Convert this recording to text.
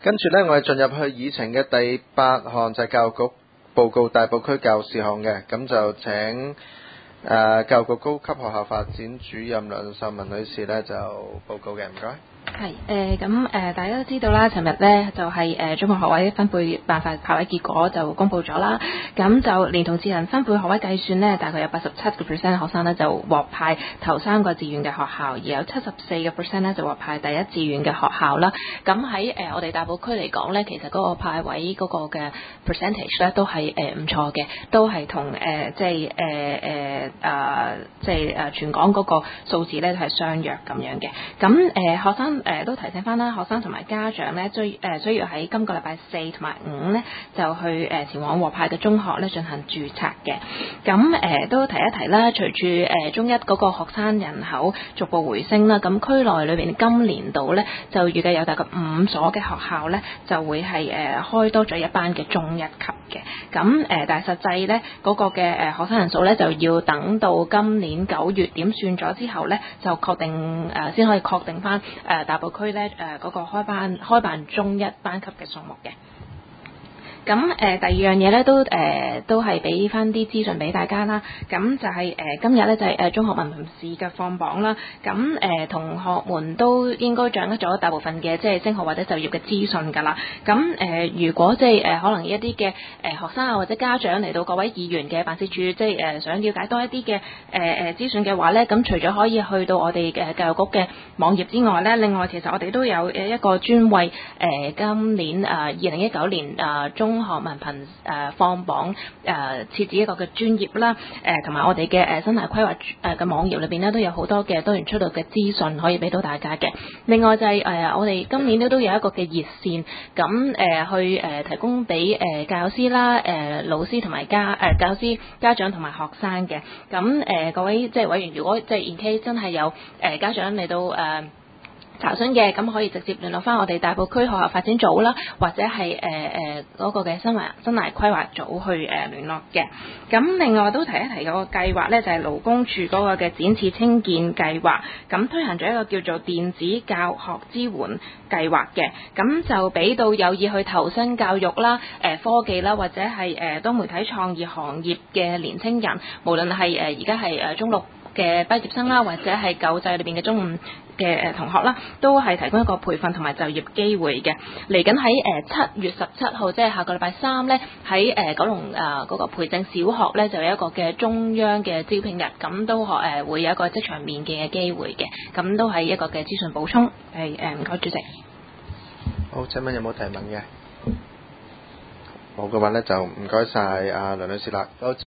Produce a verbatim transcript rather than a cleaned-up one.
跟住呢，我哋進入去議程嘅第八項就係教育局報告大埔區教育事項嘅，咁就請誒、呃、教育局高級學校發展主任梁秀文女士呢就報告嘅，唔該。 係誒咁誒，大家都知道啦，尋日咧就係、是、誒、呃、中學學位分配辦法派位結果就公布咗啦。咁就連同智能分配學位計算呢，大概有八十七個 percent 學生呢就獲派頭三個志願嘅學校，而有七十四個 percent 呢就獲派第一志願嘅學校啦。咁喺誒我哋大埔區嚟講呢，其實嗰個派位嗰個嘅 percentage 咧都係誒唔錯嘅，都係同誒即係誒誒啊即係誒全港嗰個數字咧都係相若咁樣嘅。咁誒、呃、學生誒、呃、都提醒翻啦，學生同埋家長咧，需誒需要喺今個禮拜四同埋五咧，就去誒、呃、前往獲派嘅中學咧進行註冊嘅。咁誒、呃、都提一提啦，隨住誒中一嗰個學生人口逐步回升啦，咁區內裏邊今年度咧就預計有大概五所嘅學校咧就會係誒、呃、開多咗一班嘅中一級嘅。咁誒、呃、但係實際咧嗰、那個嘅誒學生人數咧就要等到今年九月點算咗之後咧，就確定誒先、呃、可以確定翻誒、呃、大埔區咧誒嗰個開班開辦中一班級嘅數目嘅。咁誒、呃、第二樣嘢咧都誒、呃、都係俾翻啲資訊俾大家啦。咁就係、是、誒、呃、今日咧就係、是、誒、呃、中學文憑試嘅放榜啦。咁誒、呃、同學們都應該掌握咗大部分嘅即係升學或者就業嘅資訊㗎啦。咁誒、呃、如果即係誒可能一啲嘅誒學生啊或者家長嚟到各位議員嘅辦事處，即係誒想了解多一啲嘅誒誒資訊嘅話咧，咁除咗可以去到我哋嘅教育局嘅網頁之外咧，另外其實我哋都有誒一個專為誒、呃、今年誒二零一九年誒、呃、中中學文憑誒、呃、放榜誒、呃、設置一個嘅專頁啦，誒同埋我哋嘅誒生涯規劃誒嘅網頁裏邊咧都有好多嘅多元出路嘅資訊可以俾到大家嘅。另外就係、是、誒、呃、我哋今年咧都有一個嘅熱線，咁誒、呃、去誒、呃、提供俾誒、呃、教師啦、誒、呃、老師同埋家誒、呃、教師家長同埋學生嘅。咁誒、呃、各位即係委員，如果即係 in case 真係有誒、呃、家長嚟到誒。呃查詢嘅咁可以直接聯絡翻我哋大埔區學校發展組啦，或者係誒誒嗰個嘅生涯生涯規劃組去誒、呃、聯絡嘅。咁另外都提一提嗰個計劃咧，就係、是、勞工處嗰個嘅展翅青見計劃，咁推行咗一個叫做電子教學支援計劃嘅，咁就俾到有意去投身教育啦、誒、呃、科技啦，或者係誒、呃、多媒體創意行業嘅年青人，無論係誒而家係誒中六嘅畢業生啦，或者係舊制裏邊嘅中五嘅誒同學啦，都係提供一個培訓同埋就業機會嘅。嚟緊喺誒七月十七號，即係下個禮拜三咧，喺誒九龍誒嗰個培正小學咧，就有一個嘅中央嘅招聘日，咁都學誒會有一個職場面見嘅機會嘅，咁都係一個嘅資訊補充。係誒唔該主席。 好，請問有冇提問嘅？冇嘅話咧，就唔該晒阿梁女士啦。